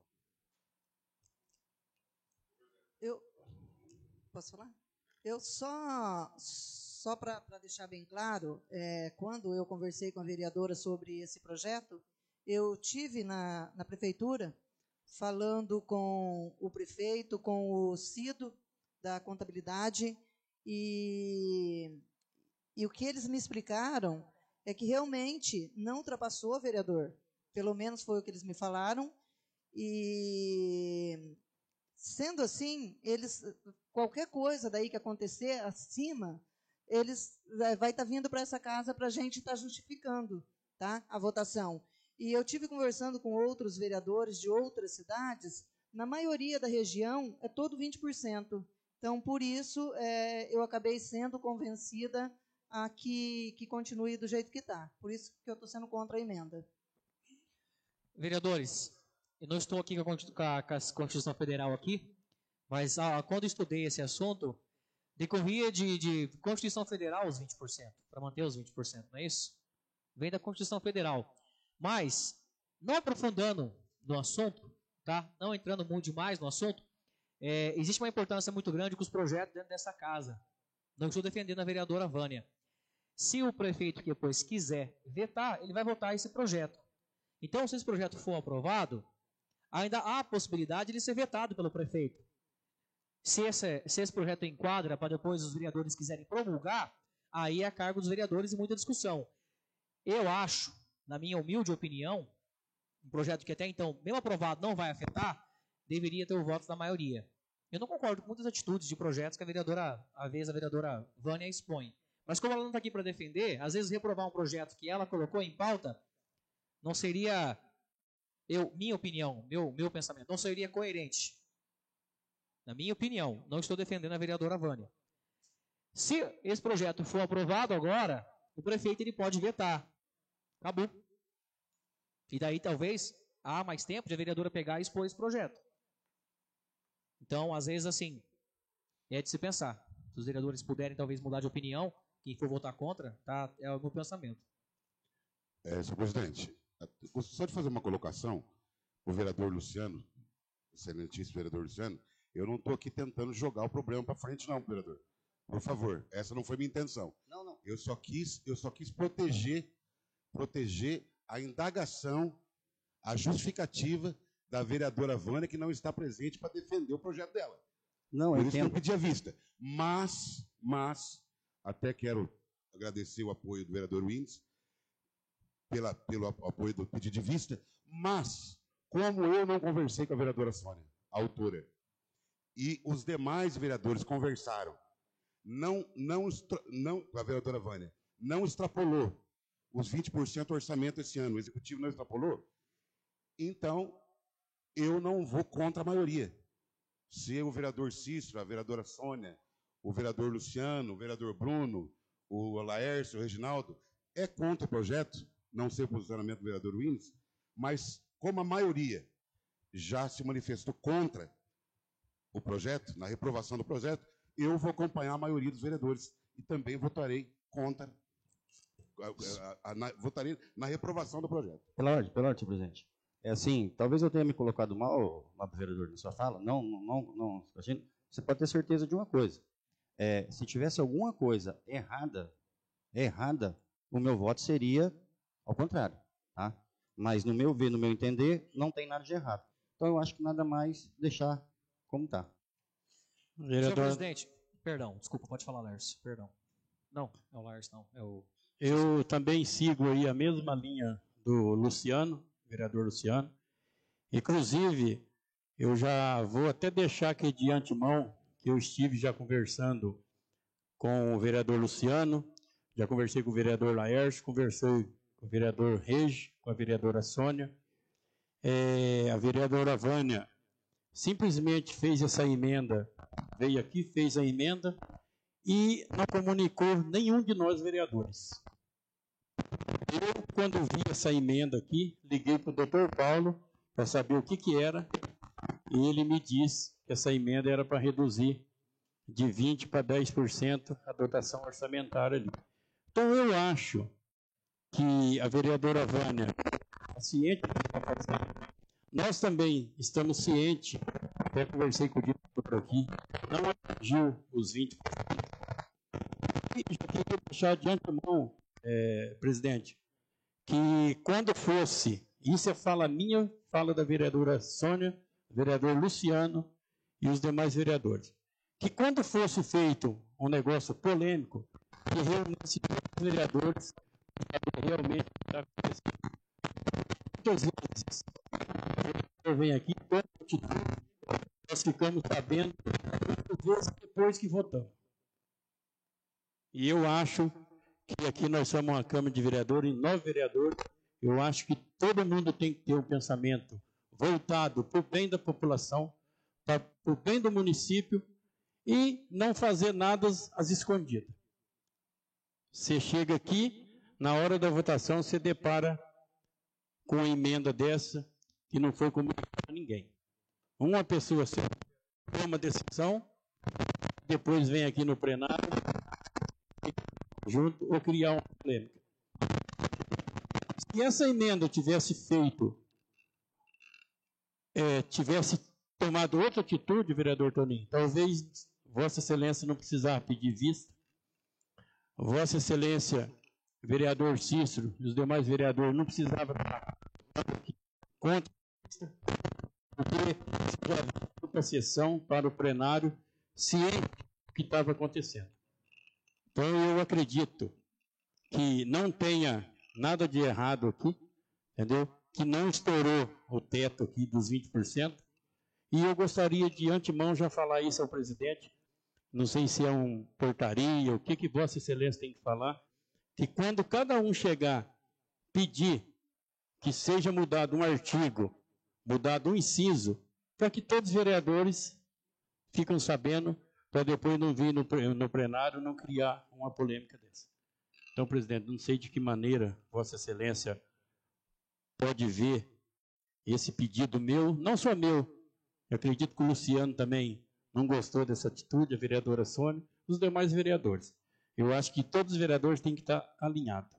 S2: Posso falar? Eu só para deixar bem claro, quando eu conversei com a vereadora sobre esse projeto, eu tive na prefeitura falando com o prefeito, com o Cido da contabilidade, e o que eles me explicaram é que realmente não ultrapassou, vereador, pelo menos foi o que eles me falaram, e sendo assim, qualquer coisa daí que acontecer acima, vai estar vindo para essa casa para a gente estar justificando, tá, a votação. E eu tive conversando com outros vereadores de outras cidades, na maioria da região é todo 20%. Então, por isso, eu acabei sendo convencida a que continue do jeito que está. Por isso que eu estou sendo contra a emenda.
S5: Vereadores, eu não estou aqui com a Constituição Federal aqui, mas quando estudei esse assunto, decorria de Constituição Federal os 20%, para manter os 20%, não é isso? Vem da Constituição Federal. Mas, não aprofundando no assunto, tá? Não entrando muito demais no assunto, existe uma importância muito grande com os projetos dentro dessa casa. Não estou defendendo a vereadora Vânia. Se o prefeito que depois quiser vetar, ele vai votar esse projeto. Então, se esse projeto for aprovado, ainda há a possibilidade de ele ser vetado pelo prefeito. Se esse projeto enquadra para depois os vereadores quiserem promulgar, aí é a cargo dos vereadores e muita discussão. Eu acho, na minha humilde opinião, um projeto que até então, mesmo aprovado, não vai afetar, deveria ter o voto da maioria. Eu não concordo com muitas atitudes de projetos que a vereadora Vânia expõe. Mas como ela não está aqui para defender, às vezes reprovar um projeto que ela colocou em pauta não seria, minha opinião, meu pensamento, não seria coerente. Na minha opinião, não estou defendendo a vereadora Vânia. Se esse projeto for aprovado agora, o prefeito ele pode vetar. Acabou. E daí talvez há mais tempo de a vereadora pegar e expor esse projeto. Então, às vezes, assim, é de se pensar. Se os vereadores puderem talvez mudar de opinião, quem for votar contra, tá, é o meu pensamento.
S3: Senhor presidente, gostaria só de fazer uma colocação para o vereador Luciano, excelentíssimo vereador Luciano. Eu não estou aqui tentando jogar o problema para frente, não, vereador. Por favor, essa não foi minha intenção.
S6: Não.
S3: eu só quis proteger a indagação, a justificativa da vereadora Vânia, que não está presente para defender o projeto dela.
S7: Não,
S3: por isso que eu pedi a vista. Mas, até quero agradecer o apoio do vereador Wins, pelo apoio do pedido de vista, mas, como eu não conversei com a vereadora Sônia, a autora, e os demais vereadores conversaram, a vereadora Vânia não extrapolou os 20% do orçamento esse ano, o executivo não extrapolou, então eu não vou contra a maioria. Se o vereador Cícero, a vereadora Sônia, o vereador Luciano, o vereador Bruno, o Laércio, o Reginaldo, é contra o projeto, não sei o posicionamento do vereador Wins, mas como a maioria já se manifestou contra o projeto, na reprovação do projeto, eu vou acompanhar a maioria dos vereadores e também votarei contra, votarei na reprovação do projeto.
S7: Pela ordem, senhor presidente. É assim, talvez eu tenha me colocado mal, vereador, na sua fala. Não. Você pode ter certeza de uma coisa. Se tivesse alguma coisa errada, o meu voto seria ao contrário. Tá? Mas, no meu ver, no meu entender, não tem nada de errado. Então, eu acho que nada mais deixar como está.
S5: Senhor presidente, perdão, desculpa, pode falar, Lércio, perdão. Não, é o Lércio, não. É o...
S4: Eu também sigo aí a mesma linha do Luciano, vereador Luciano. Inclusive, eu já vou até deixar aqui de antemão que eu estive já conversando com o vereador Luciano, já conversei com o vereador Laércio, conversei com o vereador Regi, com a vereadora Sônia. A vereadora Vânia simplesmente fez essa emenda, veio aqui, fez a emenda e não comunicou nenhum de nós vereadores. Eu, quando vi essa emenda aqui, liguei para o doutor Paulo para saber o que era, e ele me disse que essa emenda era para reduzir de 20% para 10% a dotação orçamentária ali. Então, eu acho que a vereadora Vânia está ciente do que está fazendo. Nós também estamos cientes, até conversei com o diretor aqui, não atingiu os 20%. E já queria deixar de antemão, presidente, que quando fosse, isso é fala minha, fala da vereadora Sônia, vereador Luciano e os demais vereadores, que quando fosse feito um negócio polêmico, que reunisse todos os vereadores para realmente está acontecendo. Muitas vezes, o vereador vem aqui, toma atitude, nós ficamos sabendo muitas vezes depois que votamos. E eu acho que aqui nós somos uma Câmara de Vereadores, 9 vereadores, eu acho que todo mundo tem que ter um pensamento voltado para o bem da população, para o bem do município e não fazer nada às escondidas. Você chega aqui, na hora da votação, você depara com uma emenda dessa que não foi comunicada a ninguém. Uma pessoa toma decisão, depois vem aqui no plenário, junto, ou criar uma polêmica. Se essa emenda tivesse feito, tivesse tomado outra atitude, vereador Toninho, talvez Vossa Excelência não precisava pedir vista, Vossa Excelência, vereador Cícero e os demais vereadores não precisavam estar contra, porque já veio para a sessão, para o plenário, ciente do que estava acontecendo. Então, eu acredito que não tenha nada de errado aqui, entendeu? Que não estourou o teto aqui dos 20%. E eu gostaria de antemão já falar isso ao presidente, não sei se é uma portaria, o que Vossa Excelência tem que falar, que quando cada um chegar, pedir que seja mudado um artigo, mudado um inciso, para que todos os vereadores fiquem sabendo, para depois não vir no plenário não criar uma polêmica dessa. Então, presidente, não sei de que maneira Vossa Excelência pode ver esse pedido meu, não só meu, eu acredito que o Luciano também não gostou dessa atitude, a vereadora Sônia, os demais vereadores. Eu acho que todos os vereadores têm que estar alinhados.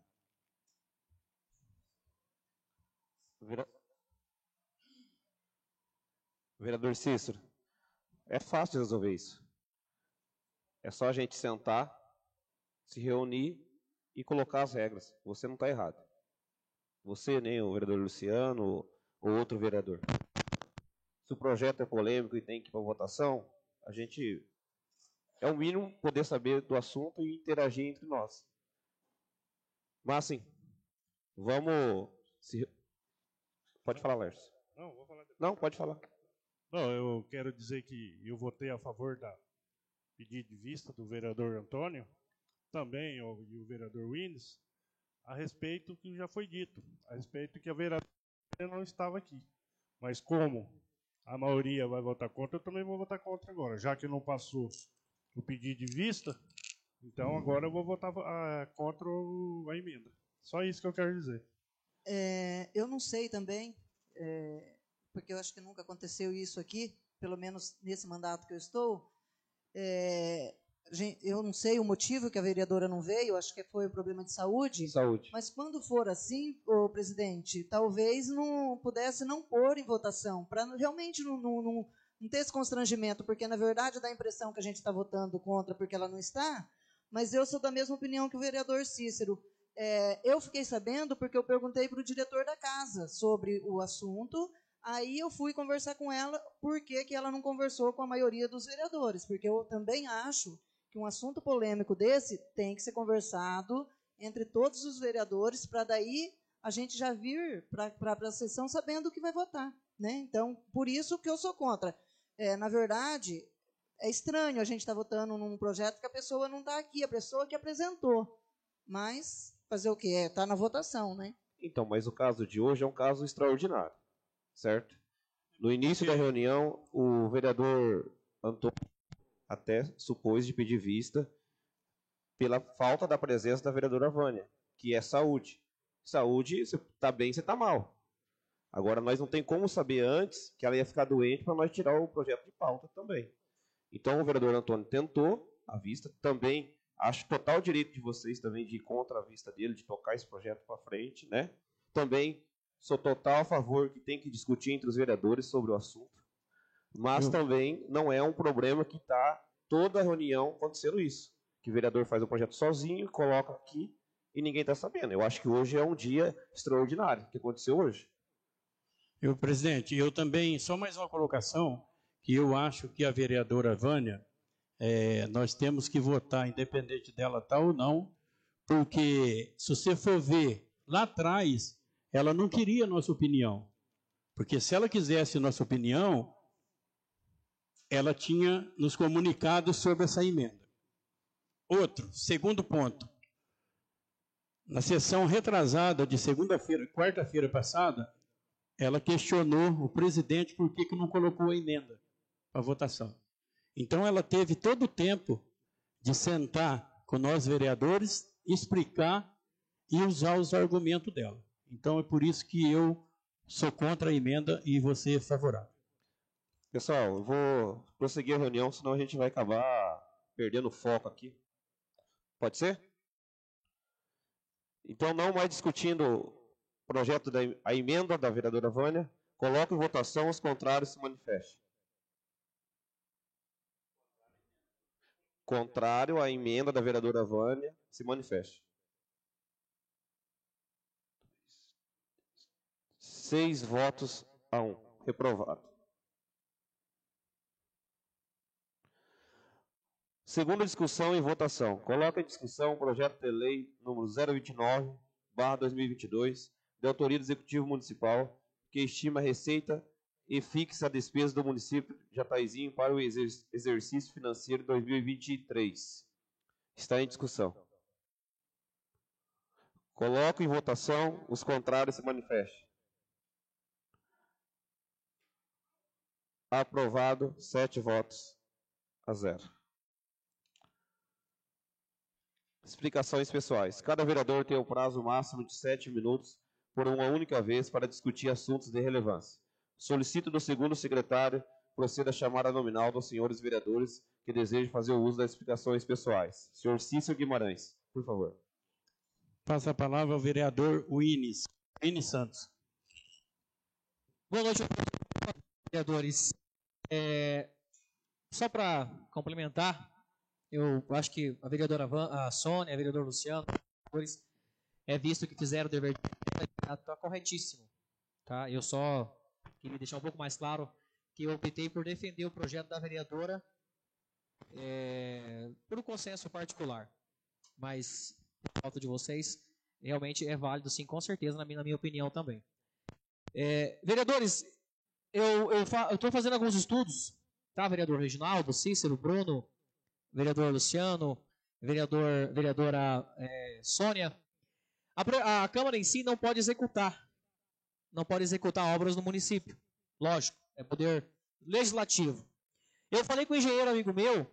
S1: Vereador Cícero, é fácil de resolver isso. É só a gente sentar, se reunir e colocar as regras. Você não está errado. Você, nem o vereador Luciano ou outro vereador. Se o projeto é polêmico e tem que ir para votação, a gente é o mínimo poder saber do assunto e interagir entre nós. Mas, assim, vamos... Pode falar, Lércio.
S8: Não, vou falar depois.
S1: Não, pode falar.
S8: Não, eu quero dizer que eu votei a favor da pedido de vista do vereador Antônio, também e o vereador Wines, a respeito do que já foi dito, a respeito que a vereadora não estava aqui. Mas como a maioria vai votar contra, eu também vou votar contra agora. Já que não passou o pedido de vista, então agora eu vou votar contra a emenda. Só isso que eu quero dizer.
S2: Eu não sei também, porque eu acho que nunca aconteceu isso aqui, pelo menos nesse mandato que eu estou. Eu não sei o motivo que a vereadora não veio, acho que foi o problema de saúde. Mas quando for assim, ô presidente, talvez não pudesse não pôr em votação, para realmente não ter esse constrangimento, porque na verdade dá a impressão que a gente está votando contra porque ela não está, mas eu sou da mesma opinião que o vereador Cícero. Eu fiquei sabendo porque eu perguntei para o diretor da casa sobre o assunto. Aí eu fui conversar com ela, por que ela não conversou com a maioria dos vereadores, porque eu também acho que um assunto polêmico desse tem que ser conversado entre todos os vereadores, para daí a gente já vir para a sessão sabendo o que vai votar, né? Então, por isso que eu sou contra. Na verdade, é estranho a gente estar votando num projeto que a pessoa não está aqui, a pessoa que apresentou, mas fazer o quê? Está na votação, né?
S1: Então, mas o caso de hoje é um caso extraordinário. Certo? No início da reunião, o vereador Antônio até supôs de pedir vista pela falta da presença da vereadora Vânia, que é saúde. Saúde, você está bem, você está mal. Agora, nós não tem como saber antes que ela ia ficar doente para nós tirar o projeto de pauta também. Então, o vereador Antônio tentou a vista, também acho total direito de vocês também de ir contra a vista dele, de tocar esse projeto para frente, né? Também sou total a favor que tem que discutir entre os vereadores sobre o assunto, mas também não é um problema que está toda a reunião acontecendo isso, que o vereador faz o projeto sozinho, coloca aqui e ninguém está sabendo. Eu acho que hoje é um dia extraordinário, que aconteceu hoje.
S4: Presidente, eu também, só mais uma colocação, que eu acho que a vereadora Vânia, nós temos que votar, independente dela estar ou não, porque se você for ver lá atrás, ela não queria nossa opinião, porque se ela quisesse nossa opinião, ela tinha nos comunicado sobre essa emenda. Segundo ponto, na sessão retrasada de quarta-feira passada, ela questionou o presidente por que não colocou a emenda para votação. Então ela teve todo o tempo de sentar com nós vereadores, explicar e usar os argumentos dela. Então, é por isso que eu sou contra a emenda e você é favorável.
S1: Pessoal, eu vou prosseguir a reunião, senão a gente vai acabar perdendo foco aqui. Pode ser? Então, não mais discutindo o projeto a emenda da vereadora Vânia, coloque em votação, os contrários se manifestem. Contrário à emenda da vereadora Vânia, se manifeste. 6 votos a 1. Reprovado. Segunda discussão e votação. Coloca em discussão o projeto de lei número 029/2022, de autoria do Executivo Municipal, que estima a receita e fixa a despesa do município de Jataizinho para o exercício financeiro 2023. Está em discussão. Coloco em votação, os contrários se manifestem. Aprovado, 7 votos a 0. Explicações pessoais. Cada vereador tem o prazo máximo de 7 minutos por uma única vez para discutir assuntos de relevância. Solicito do segundo secretário proceda a chamada nominal dos senhores vereadores que desejam fazer o uso das explicações pessoais. Senhor Cícero Guimarães, por favor.
S4: Passa a palavra ao vereador Wines Santos.
S5: Boa noite, vereadores. Só para complementar, eu acho que a vereadora a Sônia, a vereadora Luciano, vereadores, visto que fizeram o dever de casa, está corretíssimo. Tá? Eu só queria deixar um pouco mais claro que eu optei por defender o projeto da vereadora por um consenso particular. Mas, por falta de vocês, realmente é válido, sim, com certeza, na minha opinião também. Vereadores, eu estou fazendo alguns estudos, tá? Vereador Reginaldo, Cícero, Bruno, vereador Luciano, vereadora Sônia. A Câmara em si não pode executar obras no município. Lógico, é poder legislativo. Eu falei com um engenheiro amigo meu,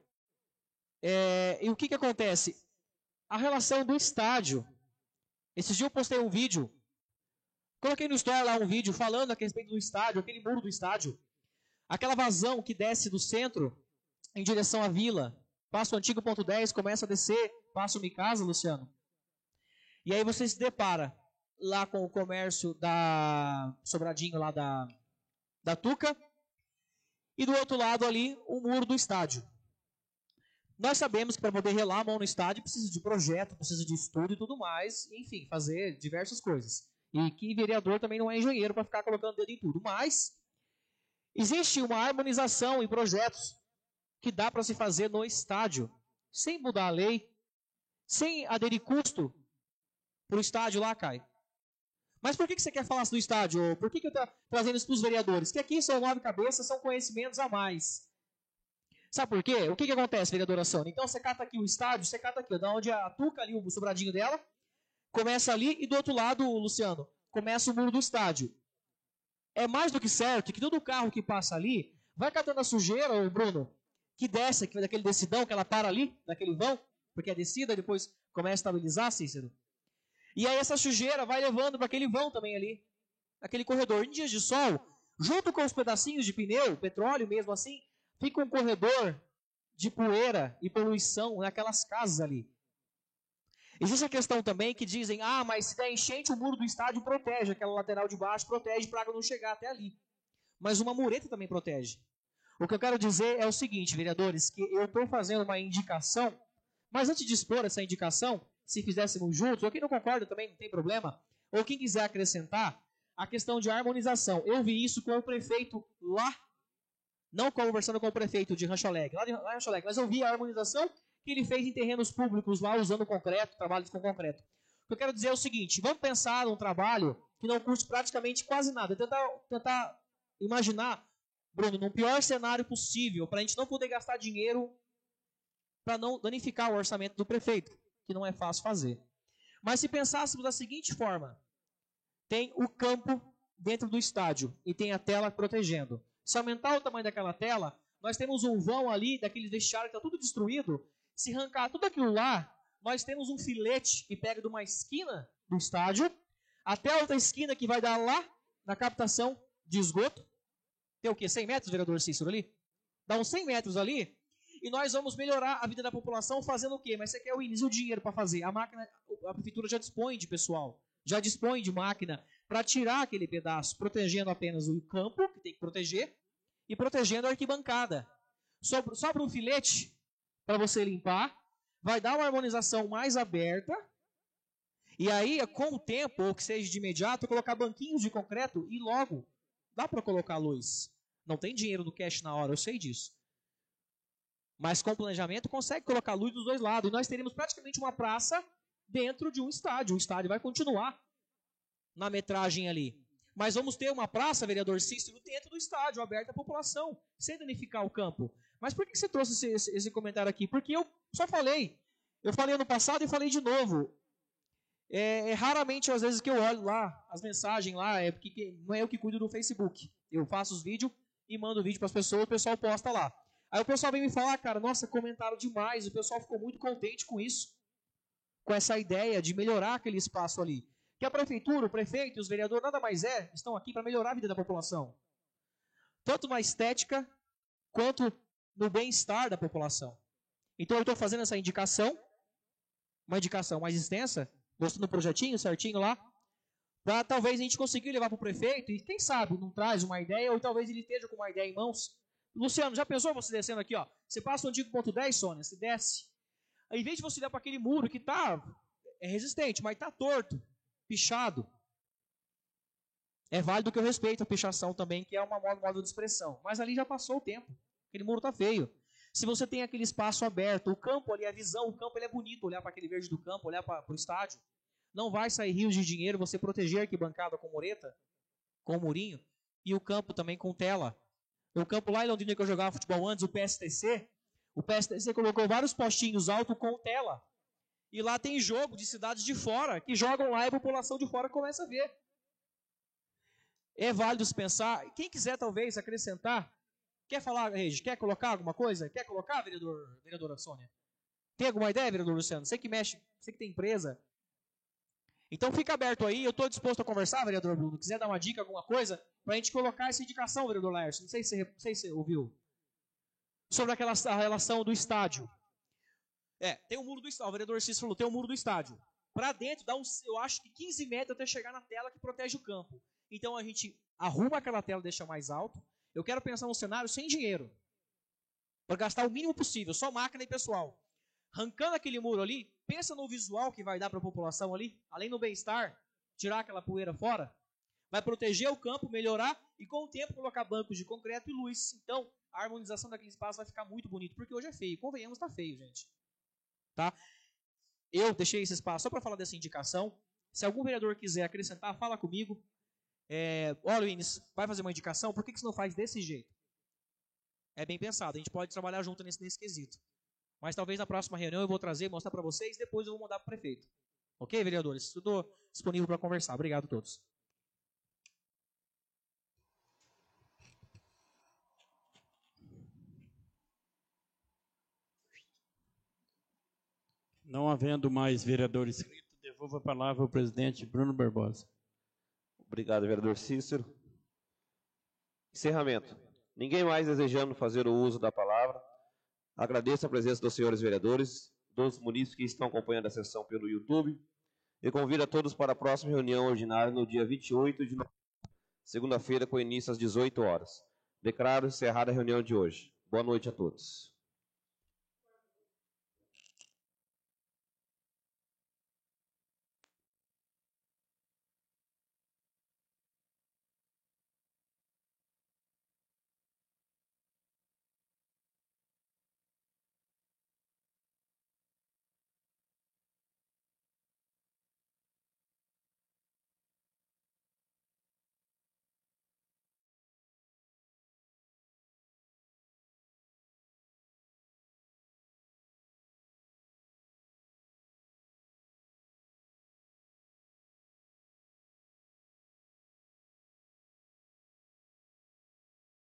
S5: e o que acontece? A relação do estádio. Esses dias eu postei um vídeo, coloquei no Store lá um vídeo falando a respeito do estádio, aquele muro do estádio, aquela vazão que desce do centro em direção à vila, passa o antigo ponto 10, começa a descer, passa o Micasa, Luciano. E aí você se depara lá com o comércio da Sobradinho, lá da Tuca, e do outro lado ali o muro do estádio. Nós sabemos que para poder relar a mão no estádio precisa de projeto, precisa de estudo e tudo mais, enfim, fazer diversas coisas. E que vereador também não é engenheiro para ficar colocando dedo em tudo. Mas existe uma harmonização em projetos que dá para se fazer no estádio, sem mudar a lei, sem aderir custo para o estádio lá, Caio. Mas por que você quer falar do estádio? Por que eu estou trazendo isso para os vereadores? Que aqui são 9 cabeças, são conhecimentos a mais. Sabe por quê? O que acontece, vereadora Sônia? Então você cata aqui o estádio, você cata aqui, da onde a Tuca ali, o sobradinho dela, começa ali e do outro lado, Luciano, começa o muro do estádio. É mais do que certo que todo carro que passa ali vai catando a sujeira, ô Bruno, que desce, que daquele descidão, que ela para ali, daquele vão, porque é descida, depois começa a estabilizar, Cícero. E aí essa sujeira vai levando para aquele vão também ali, aquele corredor. Em dias de sol, junto com os pedacinhos de pneu, petróleo mesmo assim, fica um corredor de poeira e poluição naquelas casas ali. Existe a questão também que dizem, mas se der enchente, o muro do estádio protege, aquela lateral de baixo protege para a água não chegar até ali. Mas uma mureta também protege. O que eu quero dizer é o seguinte, vereadores, que eu estou fazendo uma indicação, mas antes de expor essa indicação, se fizéssemos juntos, ou quem não concorda também não tem problema, ou quem quiser acrescentar, a questão de harmonização. Eu vi isso com o prefeito lá, não conversando com o prefeito de Rancho Alegre, lá em Rancho Alegre, mas eu vi a harmonização que ele fez em terrenos públicos lá, usando concreto, trabalhos com concreto. O que eu quero dizer é o seguinte, vamos pensar num trabalho que não custe praticamente quase nada, tentar imaginar, Bruno, num pior cenário possível, para a gente não poder gastar dinheiro para não danificar o orçamento do prefeito, que não é fácil fazer. Mas se pensássemos da seguinte forma, tem o campo dentro do estádio e tem a tela protegendo. Se aumentar o tamanho daquela tela, nós temos um vão ali, daquele vestiário que está tudo destruído. Se arrancar tudo aquilo lá, nós temos um filete que pega de uma esquina do estádio até a outra esquina que vai dar lá na captação de esgoto. Tem o quê? 100 metros, vereador Cícero, ali? Dá uns 100 metros ali e nós vamos melhorar a vida da população fazendo o quê? Mas você quer o dinheiro para fazer? A prefeitura já dispõe de pessoal, já dispõe de máquina para tirar aquele pedaço, protegendo apenas o campo, que tem que proteger, e protegendo a arquibancada. Sobra um filete para você limpar, vai dar uma harmonização mais aberta, e aí, com o tempo, ou que seja de imediato, colocar banquinhos de concreto e logo dá para colocar luz. Não tem dinheiro no cash na hora, eu sei disso. Mas com planejamento consegue colocar luz dos dois lados. E nós teremos praticamente uma praça dentro de um estádio. O estádio vai continuar na metragem ali. Mas vamos ter uma praça, vereador Cícero, dentro do estádio, aberta à população, sem danificar o campo. Mas por que você trouxe esse comentário aqui? Porque eu só falei. Eu falei ano passado e falei de novo. Raramente, às vezes, que eu olho lá, as mensagens lá, porque não é eu que cuido do Facebook. Eu faço os vídeos e mando o vídeo para as pessoas, o pessoal posta lá. Aí o pessoal vem me falar, cara, nossa, comentaram demais, o pessoal ficou muito contente com isso, com essa ideia de melhorar aquele espaço ali. Que a prefeitura, o prefeito e os vereadores nada mais estão aqui para melhorar a vida da população. Tanto na estética, quanto no bem-estar da população. Então eu estou fazendo essa indicação, uma indicação mais extensa, mostrando o projetinho certinho lá, para talvez a gente conseguir levar para o prefeito, e quem sabe não traz uma ideia, ou talvez ele esteja com uma ideia em mãos. Luciano, já pensou você descendo aqui, ó? Você passa o antigo ponto 10, Sônia, você desce. Ao invés de você olhar para aquele muro que está é resistente, mas está torto, pichado. É válido que eu respeito a pichação também, que é uma modo de expressão. Mas ali já passou o tempo. Aquele muro está feio. Se você tem aquele espaço aberto, o campo ali, a visão, o campo ele é bonito, olhar para aquele verde do campo, olhar para o estádio. Não vai sair rios de dinheiro você proteger a arquibancada com mureta, com o murinho, e o campo também com tela. O campo lá em Londrina que eu jogava futebol antes, o PSTC colocou vários postinhos altos com tela. E lá tem jogo de cidades de fora, que jogam lá e a população de fora começa a ver. É válido se pensar. Quem quiser talvez acrescentar, quer falar, Regi, quer colocar alguma coisa? Quer colocar, vereadora Sônia? Tem alguma ideia, vereador Luciano? Você que mexe, você que tem empresa. Então fica aberto aí, eu estou disposto a conversar, vereador Bruno. Quiser dar uma dica, alguma coisa, para a gente colocar essa indicação, vereador Laércio. Não sei se você ouviu. Sobre a relação do estádio. Tem o muro do estádio, o vereador Cícero falou, tem o muro do estádio. Para dentro, dá eu acho que 15 metros até chegar na tela que protege o campo. Então a gente arruma aquela tela, deixa mais alto. Eu quero pensar num cenário sem dinheiro. Para gastar o mínimo possível, só máquina e pessoal. Arrancando aquele muro ali, pensa no visual que vai dar para a população ali, além do bem-estar, tirar aquela poeira fora. Vai proteger o campo, melhorar e com o tempo colocar bancos de concreto e luz. Então a harmonização daquele espaço vai ficar muito bonito, porque hoje é feio. Convenhamos, está feio, gente. Tá? Eu deixei esse espaço só para falar dessa indicação. Se algum vereador quiser acrescentar, fala comigo. Olha, Ines, vai fazer uma indicação, por que você não faz desse jeito? É bem pensado, a gente pode trabalhar junto nesse quesito. Mas talvez na próxima reunião eu vou trazer, mostrar para vocês, depois eu vou mandar para o prefeito. Ok, vereadores? Estou disponível para conversar. Obrigado a todos.
S4: Não havendo mais vereador inscrito, devolvo a palavra ao presidente Bruno Barbosa.
S1: Obrigado, vereador Cícero. Encerramento. Ninguém mais desejando fazer o uso da palavra. Agradeço a presença dos senhores vereadores, dos munícipes que estão acompanhando a sessão pelo YouTube. E convido a todos para a próxima reunião ordinária no dia 28 de novembro, segunda-feira, com início às 18 horas. Declaro encerrada a reunião de hoje. Boa noite a todos.